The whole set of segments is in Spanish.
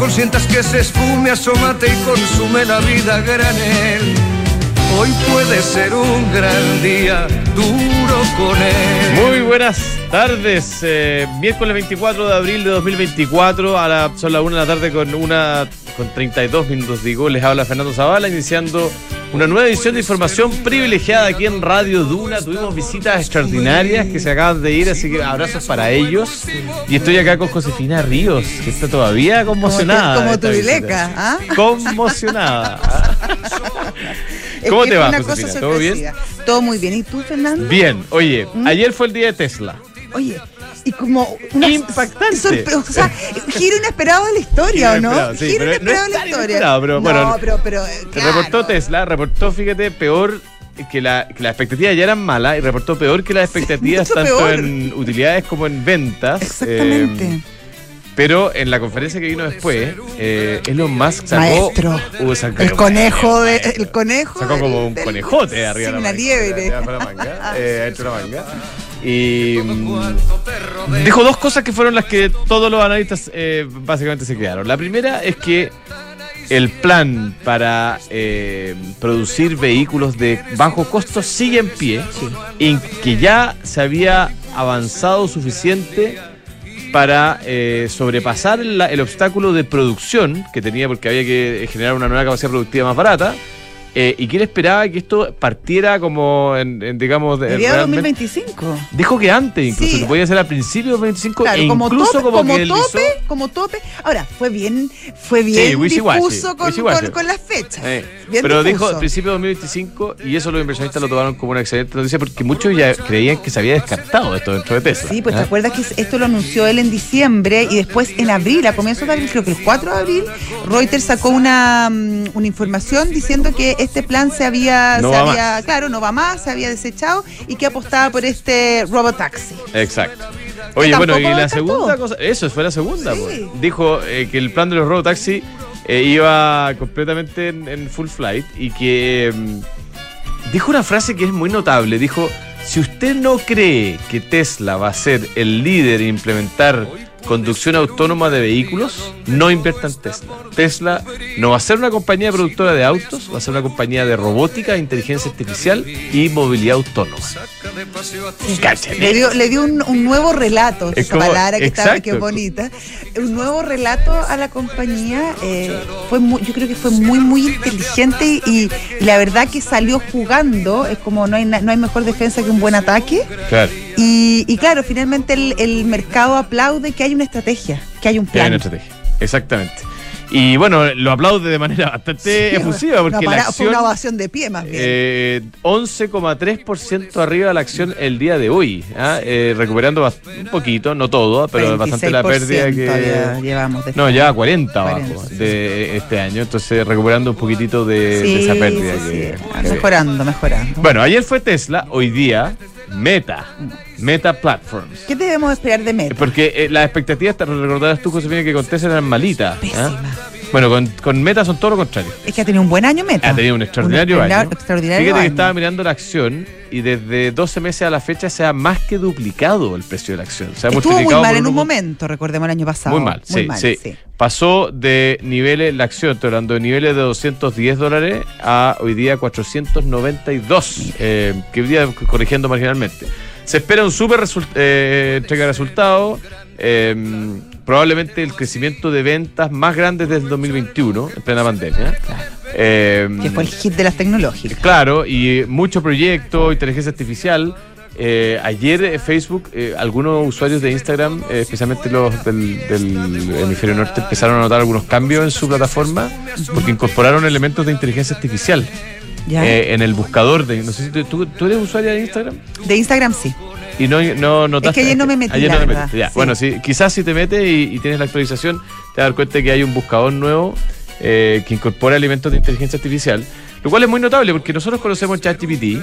consientas que se esfume, asómate y consume la vida a granel. Hoy puede ser un gran día, duro con él. Muy buenas tardes, miércoles 24 de abril de 2024, son las 1 de la tarde con 32 minutos, digo. Les habla Fernando Zavala, iniciando una nueva edición de información privilegiada aquí en Radio Duna. Tuvimos visitas extraordinarias que se acaban de ir, así que abrazos para ellos. Y estoy acá con Josefina Ríos, que está todavía conmocionada. Como tu Vileca, ¿ah? Conmocionada. ¿Cómo te va, Josefina? ¿Todo bien? Todo muy bien. ¿Y tú, Fernando? Bien. Oye, ayer fue el día de Tesla. Oye, y como una impactante. O sea, giro inesperado de la historia, ¿o no? Sí, giro inesperado de la historia. Pero bueno, pero claro. Reportó Tesla, fíjate, peor que las expectativas ya eran malas, y reportó peor que las expectativas tanto peor en utilidades como en ventas. Exactamente. Pero en la conferencia que vino después, Elon Musk sacó... Maestro, el conejo sacó como un conejote arriba de la manga. Liebre. Hecho la manga. Y dijo dos cosas que fueron las que todos los analistas básicamente se quedaron. La primera es que el plan para producir vehículos de bajo costo sigue en pie, y que ya se había avanzado suficiente para sobrepasar el obstáculo de producción que tenía, porque había que generar una nueva capacidad productiva más barata, y que él esperaba que esto partiera como digamos... ¿Sería 2025? Dijo que antes, incluso, que podía ser al principio de 2025, claro, e incluso como tope. Ahora, fue bien difuso con las fechas. Pero dijo al principio de 2025, y eso los inversionistas lo tomaron como una excelente noticia, porque muchos ya creían que se había descartado esto dentro de Tesla. Sí, pues te acuerdas que esto lo anunció él en diciembre, y después en abril, a comienzos de abril, creo que el 4 de abril, Reuters sacó una información diciendo que este plan no va más, se había desechado, y que apostaba por este robotaxi. Exacto. Oye, bueno, y la segunda cosa, eso fue la segunda, sí. Pues. Dijo que el plan de los robotaxi iba completamente en full flight, y que dijo una frase que es muy notable. Dijo: si usted no cree que Tesla va a ser el líder en implementar conducción autónoma de vehículos, no invierta en Tesla. Tesla no va a ser una compañía productora de autos, va a ser una compañía de robótica, inteligencia artificial y movilidad autónoma. Le dio un nuevo relato, esa palabra que es bonita, un nuevo relato a la compañía. Yo creo que fue muy inteligente, y la verdad que salió jugando. Es como no hay mejor defensa que un buen ataque. Claro. Y claro, finalmente el mercado aplaude que hay una estrategia, que hay un plan. Hay una estrategia, exactamente. Y bueno, lo aplaude de manera bastante efusiva, porque la acción... Fue una ovación de pie, más bien. 11,3% arriba la acción el día de hoy, recuperando un poquito, no todo, pero bastante la pérdida que... llevamos. Lleva 40 abajo de este año, entonces recuperando un poquitito de esa pérdida. Mejorando. Bueno, ayer fue Tesla, hoy día Meta Platforms. ¿Qué debemos esperar de Meta? Porque las expectativas, te recordarás tú, Josefina, que con Tesla eran malitas. Pésima. Bueno, con Meta son todo lo contrario. Es que ha tenido un buen año Meta. Ha tenido un extraordinario año. Fíjate que estaba mirando la acción, y desde 12 meses a la fecha se ha más que duplicado el precio de la acción. Se ha multiplicado muy mal en un momento, recordemos el año pasado. Muy mal, sí. Pasó de niveles, la acción, estoy hablando de niveles de $210 a hoy día 492, que hoy día corrigiendo marginalmente. Se espera un súper entrega de resultados, probablemente el crecimiento de ventas más grande desde el 2021, en plena pandemia. Claro. Que fue el hit de las tecnológicas. Claro, y mucho proyecto, inteligencia artificial. Ayer Facebook, algunos usuarios de Instagram, especialmente los del hemisferio norte, empezaron a notar algunos cambios en su plataforma, porque incorporaron elementos de inteligencia artificial. En el buscador no sé si tú eres usuaria de Instagram. De Instagram, sí. Y no notaste. Es que ayer no me metí, la verdad. Ya. Sí. Bueno, quizás si te metes y tienes la actualización, te vas a dar cuenta que hay un buscador nuevo que incorpora elementos de inteligencia artificial, lo cual es muy notable, porque nosotros conocemos ChatGPT,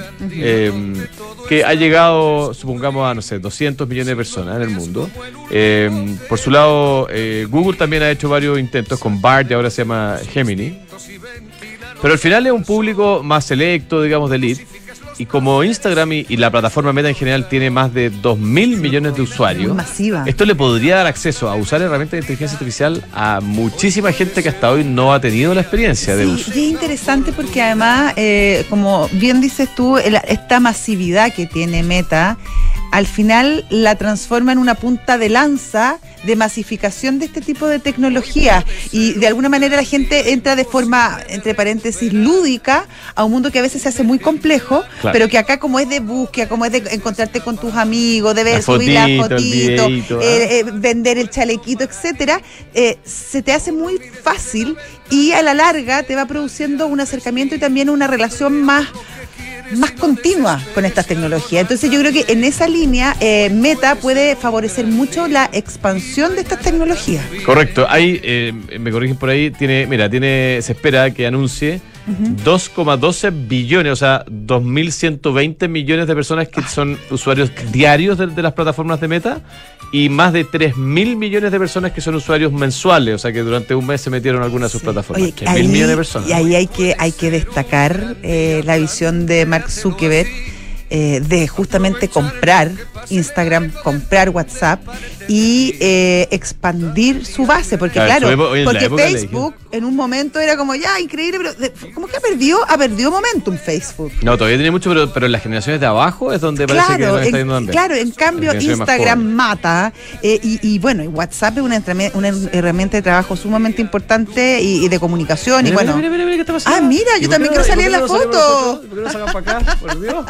que ha llegado, supongamos, a 200 millones de personas en el mundo. Por su lado, Google también ha hecho varios intentos con Bard, y ahora se llama Gemini. Pero al final es un público más selecto, digamos, de elite. y como Instagram y la plataforma Meta en general tiene más de 2.000 millones de usuarios, muy masiva. Esto le podría dar acceso a usar herramientas de inteligencia artificial a muchísima gente que hasta hoy no ha tenido la experiencia de uso. Y es interesante porque además, como bien dices tú, esta masividad que tiene Meta, al final la transforma en una punta de lanza de masificación de este tipo de tecnología, y de alguna manera la gente entra de forma, entre paréntesis, lúdica a un mundo que a veces se hace muy complejo, claro, pero que acá, como es de búsqueda, como es de encontrarte con tus amigos, de ver, subir las fotitos, vender el chalequito, etcétera, se te hace muy fácil y a la larga te va produciendo un acercamiento y también una relación más continua con estas tecnologías. Entonces yo creo que en esa línea Meta puede favorecer mucho la expansión de estas tecnologías. Correcto. Ahí, me corrigen por ahí, se espera que anuncie 2,12 billones, o sea, 2.120 millones de personas que son usuarios diarios de las plataformas de Meta, y más de 3.000 millones de personas que son usuarios mensuales, o sea, que durante un mes se metieron algunas de sus plataformas. Oye, 3.000 millones de personas. Y ahí hay que destacar la visión de Mark Zuckerberg de justamente comprar Instagram, comprar WhatsApp y expandir su base, porque claro, porque Facebook en un momento era como ya increíble, pero como que ha perdido momentum Facebook. No, todavía tiene mucho, pero en las generaciones de abajo es donde parece que no está yendo tan bien. Claro, en cambio Instagram mata, y bueno, y WhatsApp es una herramienta de trabajo sumamente importante y de comunicación. Mira, y bueno, mira, ¿qué está pasando? Mira, yo también quiero salir en la foto. ¿Por qué no sacan para acá? Por Dios.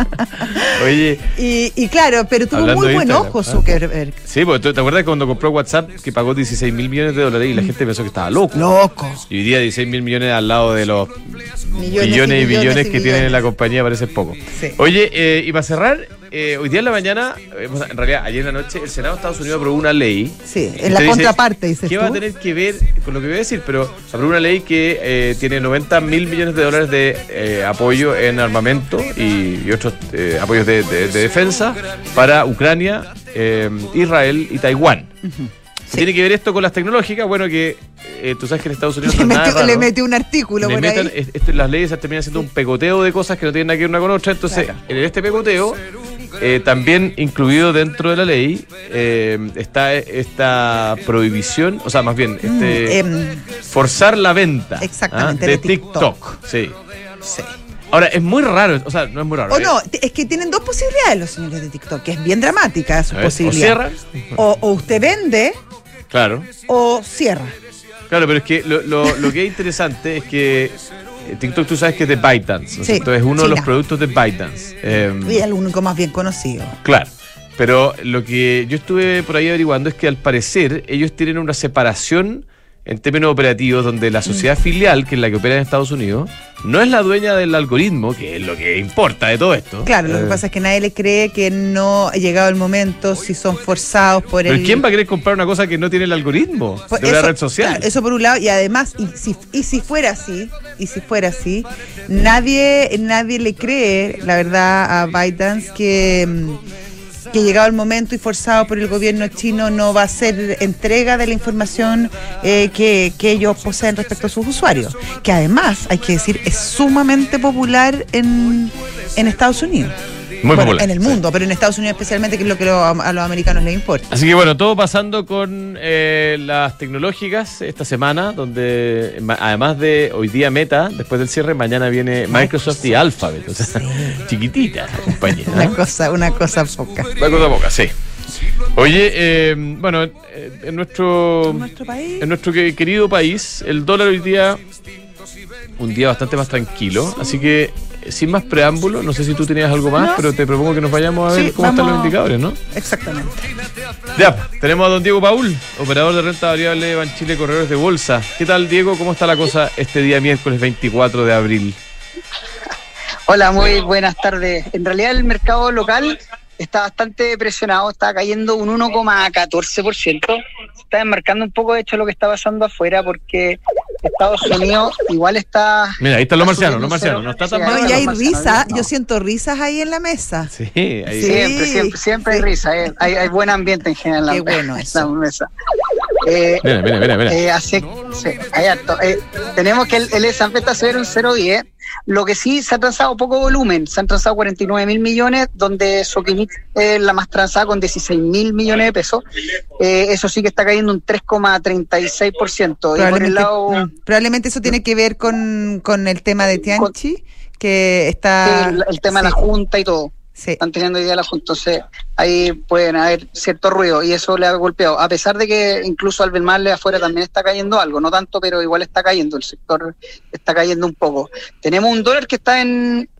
Oye, y claro, pero tuvo muy buen ojo Zuckerberg. Sí, porque ¿te acuerdas cuando compró WhatsApp que pagó 16.000 millones de dólares y la gente pensó que estaba loco? Y hoy día 16.000 millones al lado de los millones y billones que tiene la compañía parece poco. Sí. Oye, y para cerrar, hoy día en la mañana, en realidad ayer en la noche, el Senado de Estados Unidos aprobó una ley. Sí, en la contraparte, dices ¿qué va a tener que ver con lo que voy a decir? Pero aprobó una ley que tiene 90.000 millones de dólares de apoyo en armamento y otros apoyos de defensa para Ucrania, Israel y Taiwán. Sí. Tiene que ver esto con las tecnológicas, bueno, que tú sabes que en Estados Unidos le metió un artículo por ahí. Las leyes terminan siendo un pegoteo de cosas que no tienen nada que ver una con otra, entonces claro, en este pegoteo también incluido dentro de la ley está esta prohibición, o sea, más bien forzar la venta de TikTok. Sí. Ahora, es muy raro, o sea, no es muy raro. No, es que tienen dos posibilidades los señores de TikTok, que es bien dramática su posibilidad. O usted vende, claro, o cierra. Claro, pero es que lo que es interesante es que TikTok, tú sabes que es de ByteDance, ¿no? Entonces es uno de los productos de ByteDance. Y el único más bien conocido. Claro, pero lo que yo estuve por ahí averiguando es que al parecer ellos tienen una separación en términos operativos, donde la sociedad filial, que es la que opera en Estados Unidos, no es la dueña del algoritmo, que es lo que importa de todo esto. Claro, lo que pasa es que nadie le cree que no ha llegado el momento, si son forzados por ¿Pero quién va a querer comprar una cosa que no tiene el algoritmo de una red social? Claro, eso por un lado, y además, si fuera así, nadie le cree, la verdad, a ByteDance que llegado el momento y forzado por el gobierno chino no va a hacer entrega de la información que ellos poseen respecto a sus usuarios, que además, hay que decir, es sumamente popular en Estados Unidos. Muy popular. En el mundo, sí, pero en Estados Unidos especialmente, que es lo que a los americanos les importa. Así que bueno, todo pasando con las tecnológicas esta semana, donde además de hoy día Meta, después del cierre, mañana viene Microsoft y Alphabet, o sea, sí, chiquitita la compañía. Una cosa poca. Una cosa poca, sí. Oye, bueno, en nuestro querido país, el dólar hoy día, un día bastante más tranquilo, así que sin más preámbulo, no sé si tú tenías algo más, pero te propongo que nos vayamos a ver cómo están los indicadores, ¿no? Exactamente. Ya, tenemos a don Diego Paul, operador de renta variable de Banchile Corredores de Bolsa. ¿Qué tal, Diego? ¿Cómo está la cosa este día miércoles 24 de abril? Hola, muy buenas tardes. En realidad el mercado local está bastante presionado, está cayendo un 1,14%. Se está enmarcando un poco, de hecho, lo que está pasando afuera, porque Estados Unidos igual está... Mira, ahí están los marcianos, no está tan mal. Y hay risas, yo siento risas ahí en la mesa. Sí, siempre hay risa, hay buen ambiente en general en la mesa. Mira. Hay harto. Tenemos que el S&P está a subir un 0,10, Lo que sí se ha transado poco volumen, se han transado 49.000 millones, donde Soquimich es la más transada con 16.000 millones de pesos. Eso sí que está cayendo un 3,36%. Y por el lado, probablemente eso tiene que ver con el tema de Tianchi, que está... el tema de la Junta y todo. Sí. Están teniendo idea de la Junta, entonces ahí pueden haber cierto ruido y eso le ha golpeado, a pesar de que incluso Albemarle afuera también está cayendo algo, no tanto, pero igual está cayendo, el sector está cayendo un poco. Tenemos un dólar que está en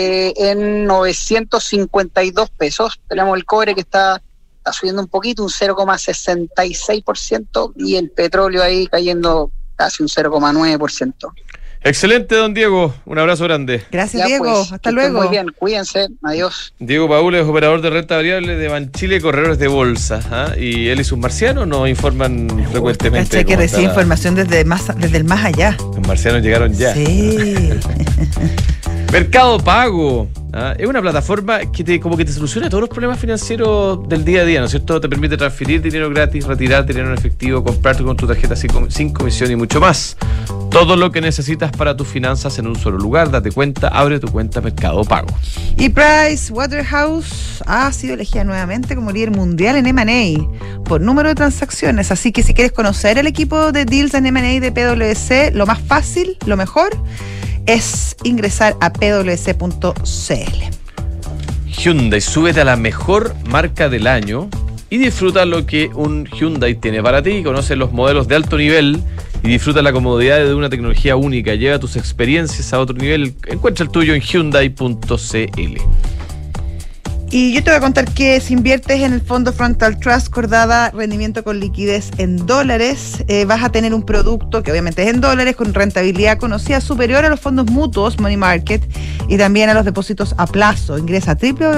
952 pesos, tenemos el cobre que está subiendo un poquito, un 0,66%, y el petróleo ahí cayendo casi un 0,9%. Excelente, don Diego. Un abrazo grande. Gracias, Diego. Pues, hasta luego. Muy bien, cuídense. Adiós. Diego Paúl es operador de renta variable de Banchile Corredores de Bolsa. Y él y sus marcianos nos informan frecuentemente. Caché que recibe información desde el más allá. Los marcianos llegaron ya. Sí. Mercado Pago. Es una plataforma que te soluciona todos los problemas financieros del día a día, ¿no es cierto? Te permite transferir dinero gratis, retirar dinero en efectivo, comprarte con tu tarjeta sin comisión y mucho más. Todo lo que necesitas para tus finanzas en un solo lugar. Date cuenta, abre tu cuenta Mercado Pago. Y Pricewaterhouse ha sido elegida nuevamente como líder mundial en M&A por número de transacciones. Así que si quieres conocer el equipo de Deals en M&A de PwC, lo más fácil, lo mejor, es ingresar a pwc.cl. Hyundai, súbete a la mejor marca del año y disfruta lo que un Hyundai tiene para ti. Conoce los modelos de alto nivel y disfruta la comodidad de una tecnología única. Lleva tus experiencias a otro nivel. Encuentra el tuyo en Hyundai.cl. Y yo te voy a contar que si inviertes en el fondo Frontal Trust Cordada rendimiento con liquidez en dólares, vas a tener un producto que obviamente es en dólares con rentabilidad conocida superior a los fondos mutuos Money Market y también a los depósitos a plazo. Ingresa a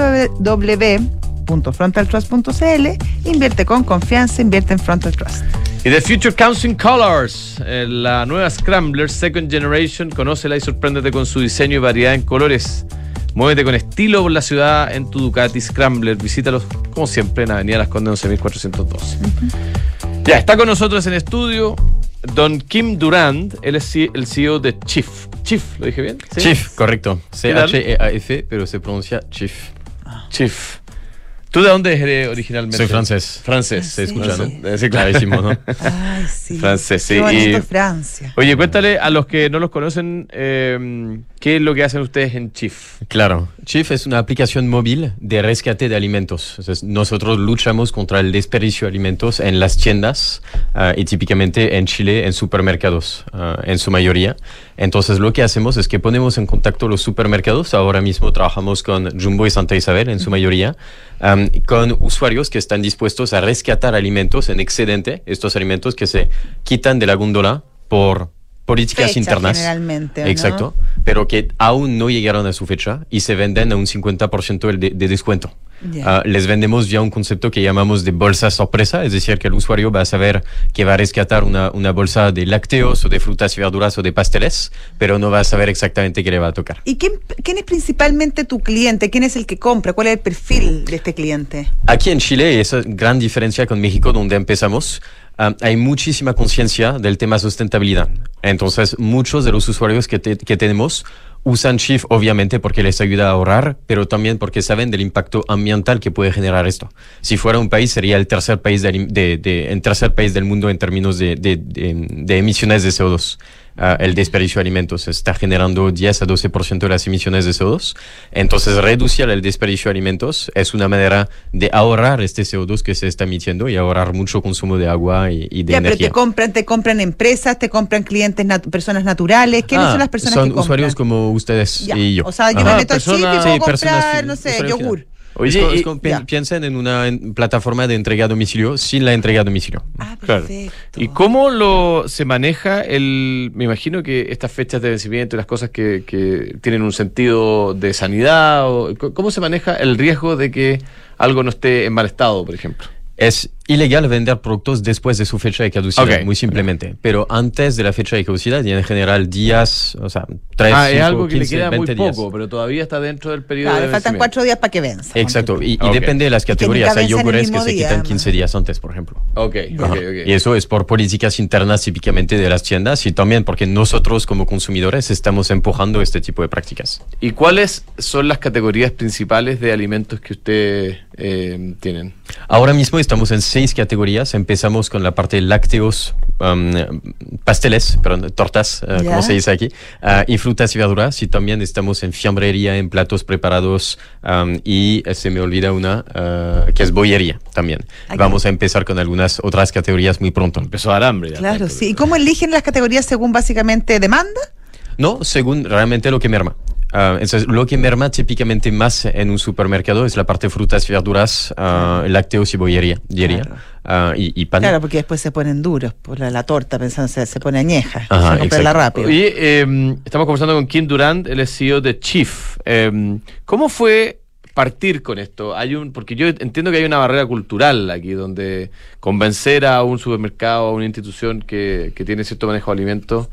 www.frontaltrust.cl, invierte con confianza, invierte en Frontal Trust. Y The Future Counts in Colors, la nueva Scrambler Second Generation, conócela y sorpréndete con su diseño y variedad en colores. Muévete con estilo por la ciudad en tu Ducati Scrambler. Visítalos, como siempre, en Avenida Las Condes 11.412. Ya, está con nosotros en estudio don Kim Durand. Él es el CEO de Chief. Chief, ¿lo dije bien? ¿Sí? Chief, correcto. C-H-E-A-F, pero se pronuncia Chief. Chief. ¿Tú de dónde eres originalmente? Soy francés. Francés. Se escucha, ¿no? Sí, clarísimo, ¿no? Ay, sí. Francés, sí. Qué bonito Francia. Oye, cuéntale a los que no los conocen, ¿qué es lo que hacen ustedes en Chief? Claro. Chief es una aplicación móvil de rescate de alimentos. Entonces, nosotros luchamos contra el desperdicio de alimentos en las tiendas y típicamente en Chile en supermercados, en su mayoría. Entonces, lo que hacemos es que ponemos en contacto los supermercados. Ahora mismo trabajamos con Jumbo y Santa Isabel en su mayoría. Con usuarios que están dispuestos a rescatar alimentos en excedente, estos alimentos que se quitan de la góndola por políticas fecha, internas. Generalmente, ¿no? Exacto, pero que aún no llegaron a su fecha y se venden a un 50% de descuento. Yeah. Les vendemos ya un concepto que llamamos de bolsa sorpresa, es decir, que el usuario va a saber que va a rescatar una bolsa de lácteos o de frutas y verduras o de pasteles, pero no va a saber exactamente qué le va a tocar. ¿Y quién es principalmente tu cliente? ¿Quién es el que compra? ¿Cuál es el perfil de este cliente? Aquí en Chile, y esa es gran diferencia con México, donde empezamos, hay muchísima conciencia del tema sustentabilidad. Entonces, muchos de los usuarios que tenemos usan Chief obviamente porque les ayuda a ahorrar, pero también porque saben del impacto ambiental que puede generar esto. Si fuera un país, sería el tercer país del mundo en términos de emisiones de CO2. El desperdicio de alimentos está generando 10 a 12% de las emisiones de CO2. Entonces, reducir el desperdicio de alimentos es una manera de ahorrar este CO2 que se está emitiendo y ahorrar mucho consumo de agua y de energía. Pero te compran empresas, te compran clientes, personas naturales. ¿Quiénes son las personas que compran? Son usuarios como ustedes y yo. O sea, yo me meto aquí y puedo comprar, no sé, yogur. Oye, piensen en una plataforma de entrega a domicilio sin la entrega a domicilio. Perfecto. Claro. ¿Y cómo se maneja me imagino que estas fechas de vencimiento y las cosas que tienen un sentido de sanidad, ¿cómo se maneja el riesgo de que algo no esté en mal estado, por ejemplo? Es ilegal vender productos después de su fecha de caducidad, muy simplemente. Pero antes de la fecha de caducidad, y en general días, o sea, 3, 5, es algo que 15, le queda 20 muy días. poco, pero todavía está dentro del periodo de le faltan 4 días para que venza. Exacto, y depende de las categorías. Hay yogures que se quitan 15 días antes, por ejemplo. Okay. Y eso es por políticas internas típicamente de las tiendas y también porque nosotros como consumidores estamos empujando este tipo de prácticas. ¿Y cuáles son las categorías principales de alimentos que ustedes tienen? Ahora mismo estamos en 6 categorías. Empezamos con la parte de lácteos, pasteles, tortas, como se dice aquí, y frutas y verduras. Y también estamos en fiambrería, en platos preparados, y se me olvida una, que es bollería también. Vamos a empezar con algunas otras categorías muy pronto. Empezó a dar hambre. Claro, sí. ¿Y cómo eligen las categorías según básicamente demanda? No, según realmente lo que merma. Entonces, lo que merma típicamente más en un supermercado es la parte de frutas y verduras, lácteos y bollería, y pan. Claro, porque después se ponen duros por la torta, pensando se pone añeja, Ajá, se comprarla rápido. Oye, estamos conversando con Kim Durant, él es CEO de Chief. ¿Cómo fue partir con esto? Porque yo entiendo que hay una barrera cultural aquí, donde convencer a un supermercado, a una institución que tiene cierto manejo de alimentos,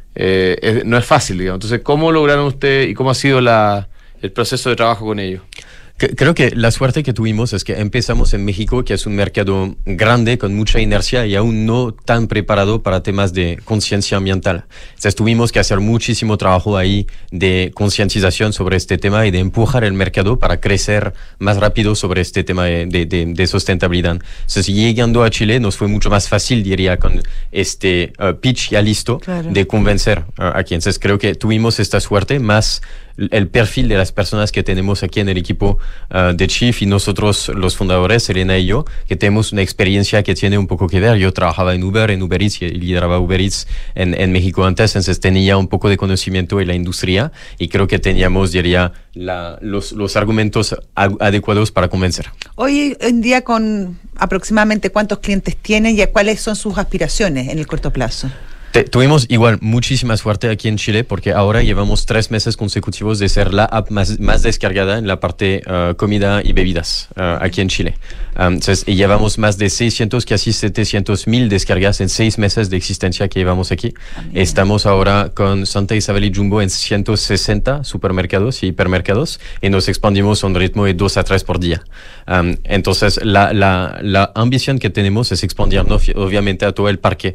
no es fácil, digamos. Entonces, ¿cómo lograron ustedes y cómo ha sido el proceso de trabajo con ellos? Creo que la suerte que tuvimos es que empezamos en México, que es un mercado grande, con mucha inercia y aún no tan preparado para temas de conciencia ambiental. Entonces tuvimos que hacer muchísimo trabajo ahí de concientización sobre este tema y de empujar el mercado para crecer más rápido sobre este tema de sustentabilidad. Entonces, llegando a Chile nos fue mucho más fácil, diría, con este pitch ya listo, de convencer aquí. Entonces creo que tuvimos esta suerte, más el perfil de las personas que tenemos aquí en el equipo de Chief y nosotros los fundadores, Elena y yo, que tenemos una experiencia que tiene un poco que ver. Yo trabajaba en Uber Eats y lideraba Uber Eats en México antes, entonces tenía un poco de conocimiento en la industria y creo que teníamos, diría, los argumentos adecuados para convencer. Hoy en día, con aproximadamente ¿cuántos clientes tienen y cuáles son sus aspiraciones en el corto plazo? Tuvimos igual muchísima suerte aquí en Chile porque ahora llevamos 3 meses consecutivos de ser la app más descargada en la parte comida y bebidas aquí en Chile. Entonces, y llevamos más de 600, casi 700,000 descargas en 6 meses de existencia que llevamos aquí. Estamos ahora con Santa Isabel y Jumbo en 160 supermercados y hipermercados y nos expandimos a un ritmo de 2 a 3 por día. Entonces, la ambición que tenemos es expandirnos obviamente a todo el parque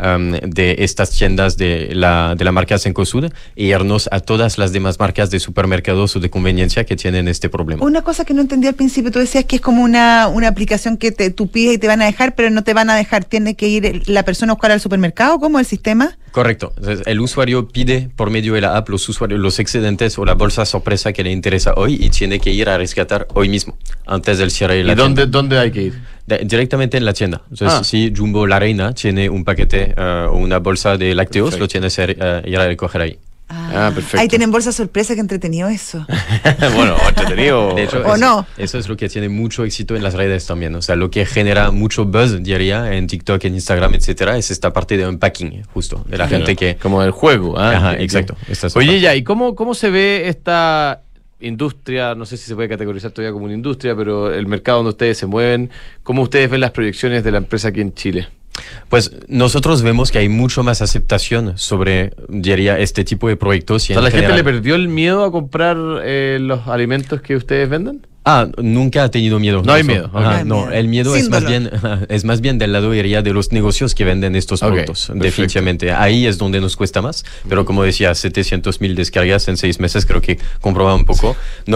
de estas tiendas de la marca Cencosud y irnos a todas las demás marcas de supermercados o de conveniencia que tienen este problema. Una cosa que no entendí al principio, tú decías que es como una aplicación que tú pides y te van a dejar, pero no te van a dejar, tiene que ir la persona a buscar al supermercado, ¿cómo el sistema? Correcto. Entonces, el usuario pide por medio de la app los excedentes o la bolsa sorpresa que le interesa hoy y tiene que ir a rescatar hoy mismo, antes del cierre de la tienda. ¿Y dónde hay que ir? Directamente en la tienda. Entonces, si Jumbo La Reina tiene un paquete o una bolsa de lácteos, lo tienes que ir a recoger ahí. Perfecto. Ahí tienen bolsa sorpresa, que entretenido eso. Bueno, entretenido. De hecho, eso es lo que tiene mucho éxito en las redes también. O sea, lo que genera mucho buzz, diría, en TikTok, en Instagram, etcétera, es esta parte de unpacking, justo, de la gente que... Como del juego. Ajá, exacto. Oye, ya, ¿y cómo se ve esta industria? No sé si se puede categorizar todavía como una industria, pero el mercado donde ustedes se mueven, ¿cómo ustedes ven las proyecciones de la empresa aquí en Chile? Pues nosotros vemos que hay mucho más aceptación sobre, diría, este tipo de proyectos. Y ¿La gente le perdió el miedo a comprar los alimentos que ustedes venden? Nunca ha tenido miedo. No hay miedo. Okay. No, el miedo es más bien del lado, diría, de los negocios que venden estos productos. Definitivamente. Ahí es donde nos cuesta más. Pero como decía, 700,000 descargas en 6 meses, creo que comprueba un poco.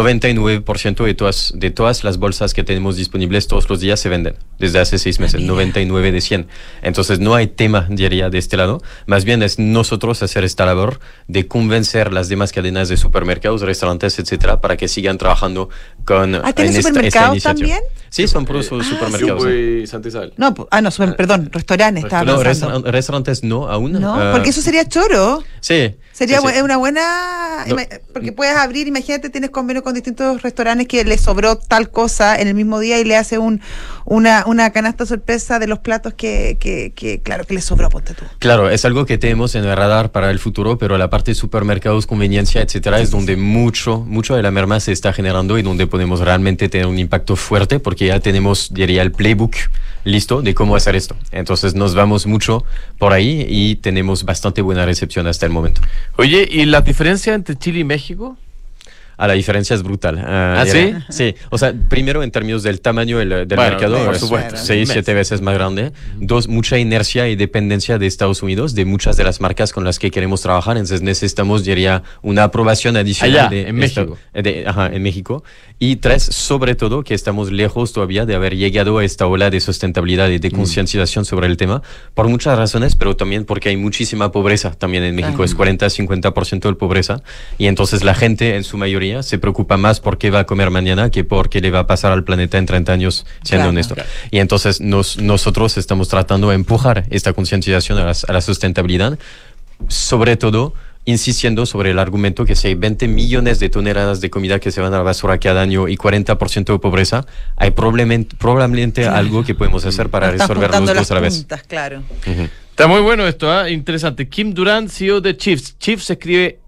99% de todas las bolsas que tenemos disponibles todos los días se venden desde hace 6 meses. 99 de 100. Entonces no hay tema, diría, de este lado. Más bien es nosotros hacer esta labor de convencer las demás cadenas de supermercados, restaurantes, etcétera, para que sigan trabajando con ¿tienen supermercados también? Sí, son puros supermercados. Sí. Santa Isabel. Perdón, restaurantes. Restaurantes no, aún. No, porque eso sería choro. Sí. Sería una buena... Porque puedes abrir, imagínate, tienes convenio con distintos restaurantes que les sobró tal cosa en el mismo día y le hace una canasta sorpresa de los platos que claro, que les sobró, ponte tú. Claro, es algo que tenemos en el radar para el futuro, pero la parte de supermercados, conveniencia, etcétera, es donde mucho de la merma se está generando y donde podemos realmente tener un impacto fuerte, porque ya tenemos, diría, el playbook listo de cómo hacer esto. Entonces nos vamos mucho por ahí y tenemos bastante buena recepción hasta el momento. Oye, ¿y la diferencia entre Chile y México? La diferencia es brutal. ¿Sí? Sí. O sea, primero en términos del tamaño del mercado, por supuesto. 6-7 veces más grande. 2, mucha inercia y dependencia de Estados Unidos, de muchas de las marcas con las que queremos trabajar. Entonces necesitamos, diría, una aprobación adicional. Allá, en México. En México. Y 3, sobre todo, que estamos lejos todavía de haber llegado a esta ola de sustentabilidad y de concientización sobre el tema, por muchas razones, pero también porque hay muchísima pobreza también en México. Es 40-50% de pobreza. Y entonces la gente, en su mayoría, se preocupa más por qué va a comer mañana que por qué le va a pasar al planeta en 30 años, siendo honesto. Claro. Y entonces nosotros estamos tratando de empujar esta concientización a la sustentabilidad, sobre todo insistiendo sobre el argumento que si hay 20 millones de toneladas de comida que se van a la basura cada año y 40% de pobreza, hay probablemente algo que podemos hacer para resolver los dos a la vez. Claro. Está muy bueno esto, interesante. Kim Durant, CEO de Chief. Chief se escribe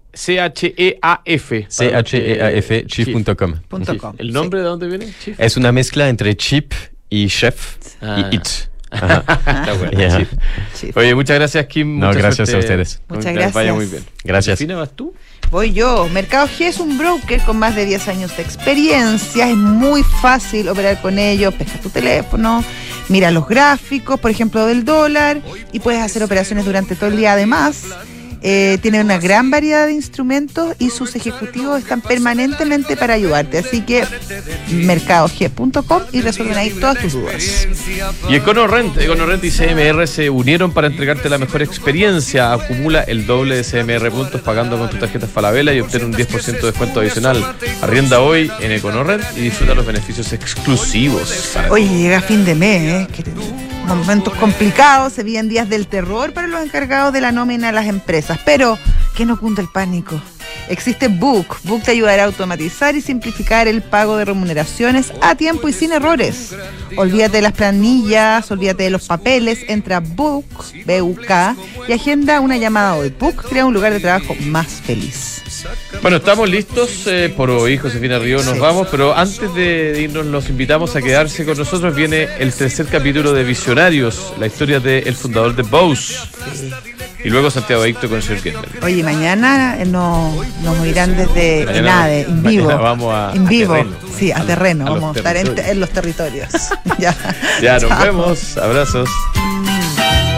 CHEAF. CHEAF, chief.com. ¿El nombre de dónde viene? Chief. Es una mezcla entre chip y chef y it. Está bueno. Yeah. Chief. Oye, muchas gracias, Kim. Gracias a ustedes. Muchas gracias. Vaya muy bien. Gracias. ¿Fina, vas tú? Voy yo. Mercado G es un broker con más de 10 años de experiencia. Es muy fácil operar con ellos. Pesca tu teléfono, mira los gráficos, por ejemplo, del dólar, y puedes hacer operaciones durante todo el día. Además, tienen una gran variedad de instrumentos y sus ejecutivos están permanentemente para ayudarte. Así que mercadog.com y resuelven ahí todas tus dudas. Y EconoRent y CMR se unieron para entregarte la mejor experiencia. Acumula el doble de CMR puntos pagando con tu tarjeta Falabella y obtén un 10% de descuento adicional. Arrienda hoy en EconoRent y disfruta los beneficios exclusivos. Oye, llega fin de mes, momentos complicados, se vienen días del terror para los encargados de la nómina a las empresas, pero que no cunde el pánico. Existe Book. Book te ayudará a automatizar y simplificar el pago de remuneraciones a tiempo y sin errores. Olvídate de las planillas, olvídate de los papeles, entra a Book, B-U-K, y agenda una llamada hoy. Book crea un lugar de trabajo más feliz. Bueno, estamos listos por hoy, Josefina Río, nos vamos, pero antes de irnos los invitamos a quedarse con nosotros. Viene el tercer capítulo de Visionarios, la historia del fundador de Bose. Y luego Santiago Adicto con el señor Kirchner. Oye, mañana nos irán desde ENADE, en vivo. Vamos a terreno. Sí, a terreno. Vamos a estar en los territorios. Ya nos vemos. Abrazos.